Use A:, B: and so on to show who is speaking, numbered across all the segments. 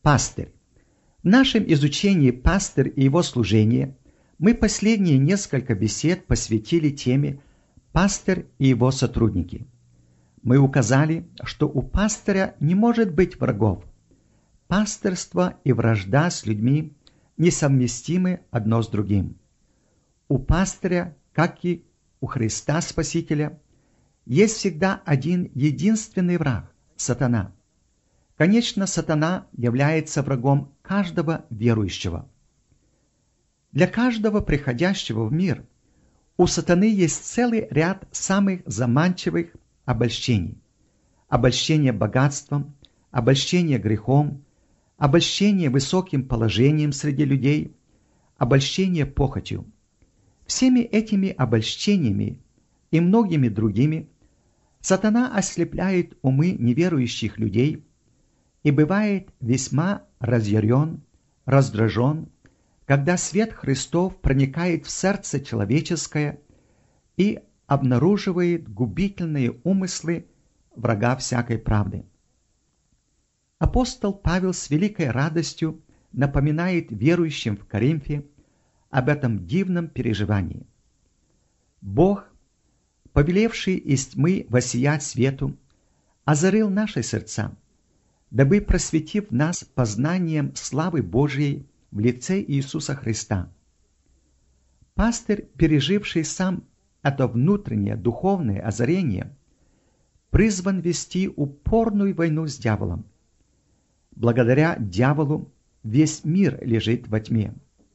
A: Пастырь. В нашем изучении «Пастырь и его служение» мы последние несколько бесед посвятили теме «Пастырь и его сотрудники». Мы указали, что у пастыря не может быть врагов. Пастырство и вражда с людьми несовместимы одно с другим. У пастыря, как и у Христа Спасителя, есть всегда один единственный враг – сатана. Конечно, сатана является врагом каждого верующего. Для каждого приходящего в мир у сатаны есть целый ряд самых заманчивых обольщений. Обольщение богатством, обольщение грехом, обольщение высоким положением среди людей, обольщение похотью. Всеми этими обольщениями и многими другими сатана ослепляет умы неверующих людей и бывает весьма разъярен, раздражен, когда свет Христов проникает в сердце человеческое и обнаруживает губительные умыслы врага всякой правды. Апостол Павел с великой радостью напоминает верующим в Коринфе об этом дивном переживании. Бог, повелевший из тьмы воссиять свету, озарил наши сердца, дабы просветив нас познанием славы Божией в лице Иисуса Христа. Пастырь, переживший сам это внутреннее духовное озарение, призван вести упорную войну с дьяволом. Благодаря дьяволу весь мир лежит во тьме.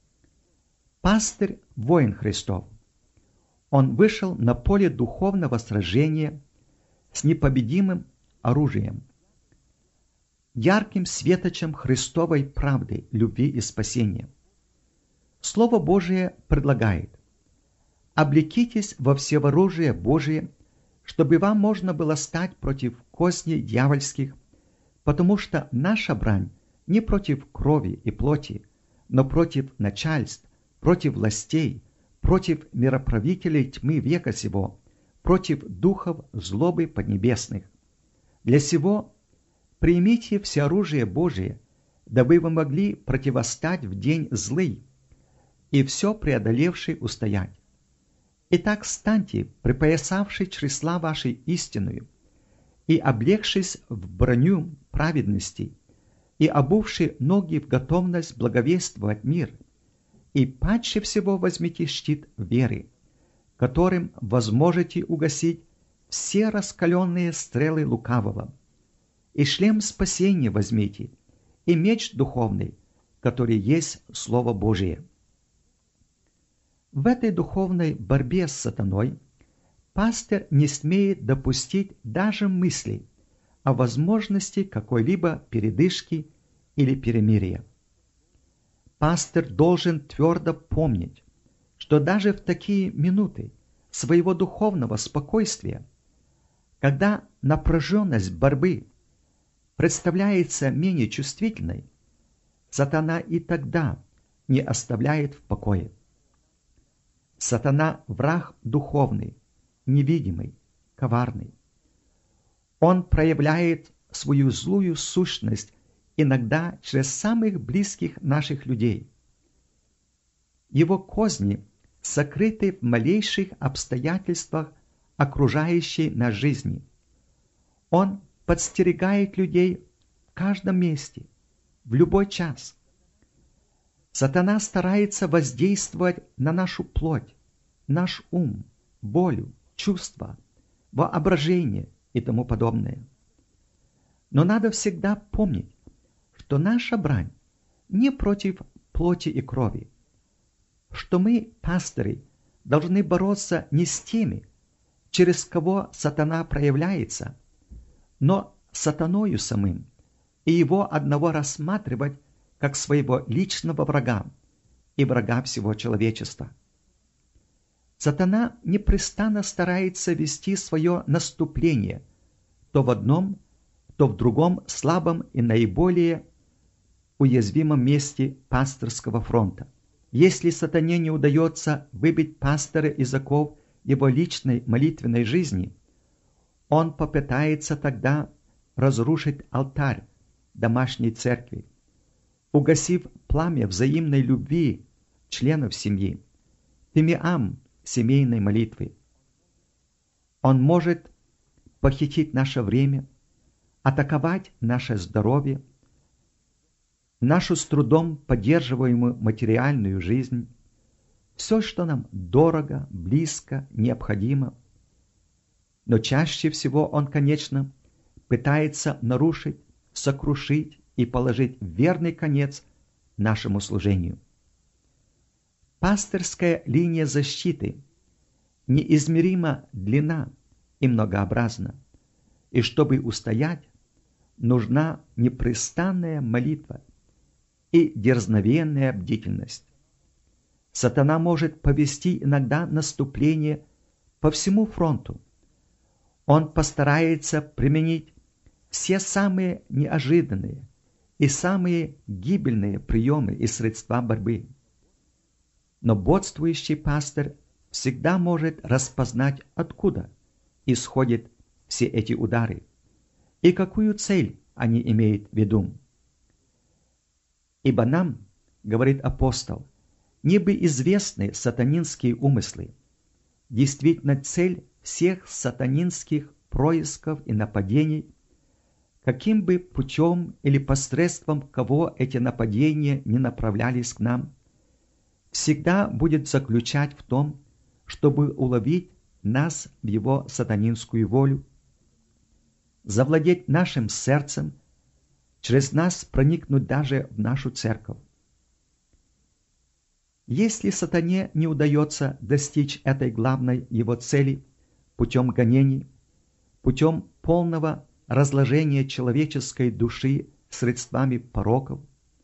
A: Пастырь – воин Христов. Он вышел на поле духовного сражения с непобедимым оружием, ярким светочем Христовой правды, любви и спасения. Слово Божие предлагает: «Облекитесь во всеоружие Божие, чтобы вам можно было стать против козней дьявольских, потому что наша брань не против крови и плоти, но против начальств, против властей, против мироправителей тьмы века сего, против духов злобы поднебесных. Для сего примите всеоружие Божие, дабы вы могли противостать в день злый и все преодолевший устоять. Итак, станьте, припоясавши чресла вашей истинную, и облегшись в броню праведности, и обувши ноги в готовность благовествовать мир, и паче всего возьмите щит веры, которым возможете угасить все раскаленные стрелы лукавого, и шлем спасения возьмите, и меч духовный, который есть Слово Божие». В этой духовной борьбе с сатаной пастырь не смеет допустить даже мысли о возможности какой-либо передышки или перемирия. Пастырь должен твердо помнить, что даже в такие минуты своего духовного спокойствия, когда напряженность борьбы представляется менее чувствительной, сатана и тогда не оставляет в покое. Сатана – враг духовный, невидимый, коварный. Он проявляет свою злую сущность иногда через самых близких наших людей. Его козни сокрыты в малейших обстоятельствах окружающей нас жизни. Он подстерегает людей в каждом месте, в любой час. Сатана старается воздействовать на нашу плоть, наш ум, волю, чувства, воображение и тому подобное. Но надо всегда помнить, что наша брань не против плоти и крови, что мы, пастыри, должны бороться не с теми, через кого сатана проявляется, но сатаною самим, и его одного рассматривать как своего личного врага и врага всего человечества. Сатана непрестанно старается вести свое наступление то в одном, то в другом слабом и наиболее уязвимом месте пастырского фронта. Если сатане не удается выбить пастыря из оков его личной молитвенной жизни, он попытается тогда разрушить алтарь домашней церкви, угасив пламя взаимной любви членов семьи, фимиам семейной молитвы. Он может похитить наше время, атаковать наше здоровье, нашу с трудом поддерживаемую материальную жизнь, все, что нам дорого, близко, необходимо. Но чаще всего он, конечно, пытается нарушить, сокрушить и положить верный конец нашему служению. Пастырская линия защиты неизмеримо длинна и многообразна, и чтобы устоять, нужна непрестанная молитва и дерзновенная бдительность. Сатана может повести иногда наступление по всему фронту. Он постарается применить все самые неожиданные и самые гибельные приемы и средства борьбы. Но бодствующий пастырь всегда может распознать, откуда исходят все эти удары и какую цель они имеют в виду. Ибо нам, говорит апостол, не бы известны сатанинские умыслы. Действительно, цель всех сатанинских происков и нападений, каким бы путем или посредством кого эти нападения не направлялись к нам, всегда будет заключать в том, чтобы уловить нас в его сатанинскую волю, завладеть нашим сердцем, через нас проникнуть даже в нашу церковь. Если сатане не удается достичь этой главной его цели путем гонений, путем полного разложения человеческой души средствами пороков,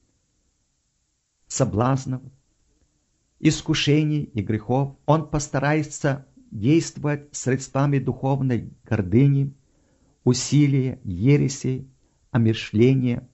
A: соблазнов, искушений и грехов, он постарается действовать средствами духовной гордыни, усилия, ересей, омершления,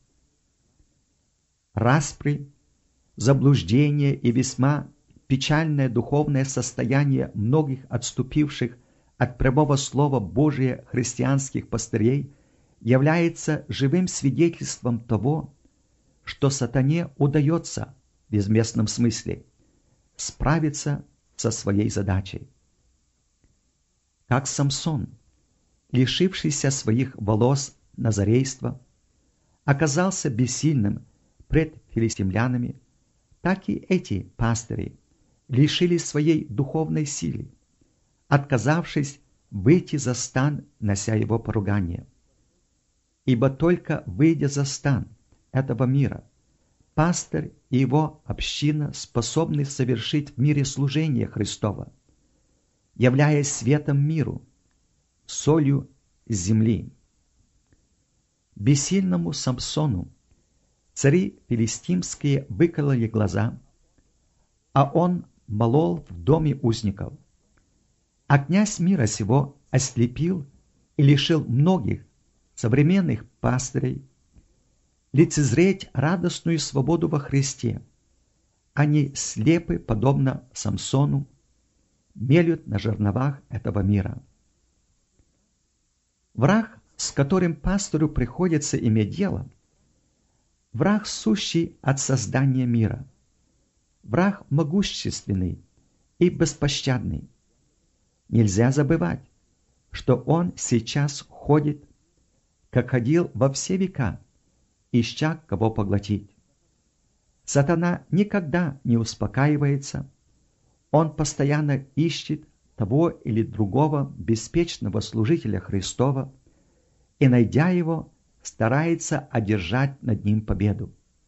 A: распри, заблуждение и весьма печальное духовное состояние многих отступивших от прямого слова Божия христианских пастырей является живым свидетельством того, что сатане удается в известном смысле справиться со своей задачей. Как Самсон, лишившийся своих волос назарейства, оказался бессильным пред филистимлянами, так и эти пастыри лишились своей духовной силы, отказавшись выйти за стан, нося его поругание. Ибо только выйдя за стан этого мира, пастырь и его община способны совершить в мире служение Христова, являясь светом миру, солью земли. Бессильному Самсону цари филистимские выкололи глаза, а он молол в доме узников. А князь мира сего ослепил и лишил многих современных пастырей лицезреть радостную свободу во Христе. Они слепы, подобно Самсону, мелют на жерновах этого мира. Враг, с которым пастору приходится иметь дело, враг сущий от создания мира, враг могущественный и беспощадный. Нельзя забывать, что он сейчас ходит, как ходил во все века, ища кого поглотить. Сатана никогда не успокаивается, он постоянно ищет того или другого беспечного служителя Христова и, найдя его, старается одержать над ним победу.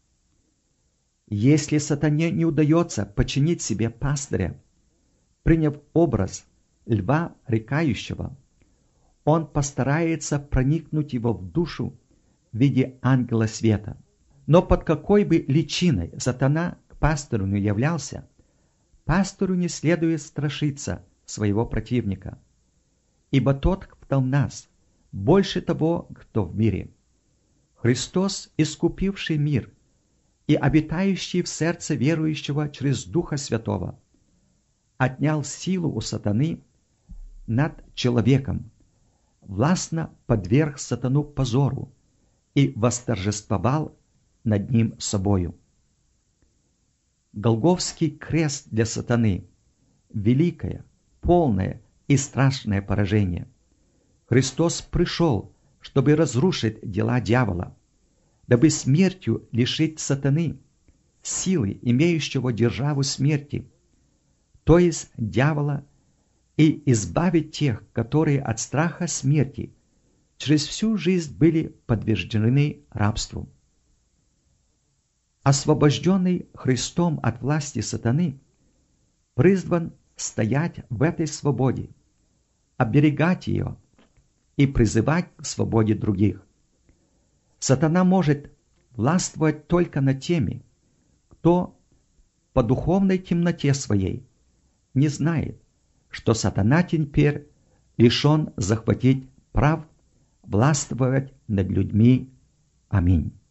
A: Если сатане не удается подчинить себе пастыря, приняв образ льва рыкающего, он постарается проникнуть его в душу в виде ангела света. Но под какой бы личиной сатана к пастору не являлся, пастору не следует страшиться своего противника, ибо тот, кто в нас, больше того, кто в мире. Христос, искупивший мир и обитающий в сердце верующего через Духа Святого, отнял силу у сатаны над человеком, властно подверг сатану позору и восторжествовал над ним собою. Голгофский крест для сатаны – великое, полное и страшное поражение. Христос пришел, чтобы разрушить дела дьявола, дабы смертью лишить сатаны силы, имеющего державу смерти, то есть дьявола, и избавить тех, которые от страха смерти через всю жизнь были подвержены рабству. Освобожденный Христом от власти сатаны призван стоять в этой свободе, оберегать ее и призывать к свободе других. Сатана может властвовать только над теми, кто по духовной темноте своей не знает, что сатана теперь лишен захватить прав властвовать над людьми. Аминь.